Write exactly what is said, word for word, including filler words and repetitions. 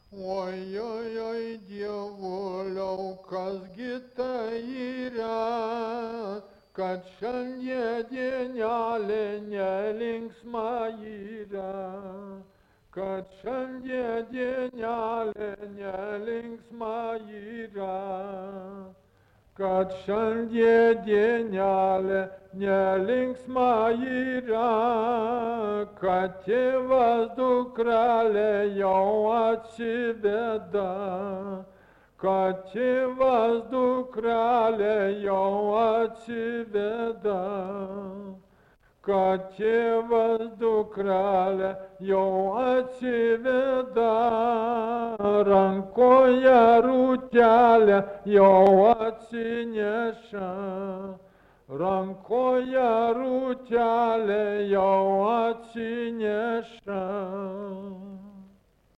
Oi, oi, oi, dievuliau, kasgi tai yra, kad šiandien dienelė nelinksma yra, kad šiandien dienelė nelinksma yra, kad šiandien dienelė nelinksma yra, kad tėvas dukrelę jau atsiveda, kad tėvas dukrelę jau atsiveda, kad tėvas dukrelę jau atsiveda, rankoje rūtelę jau atsineša, rankoje rūtelę jau atsineša.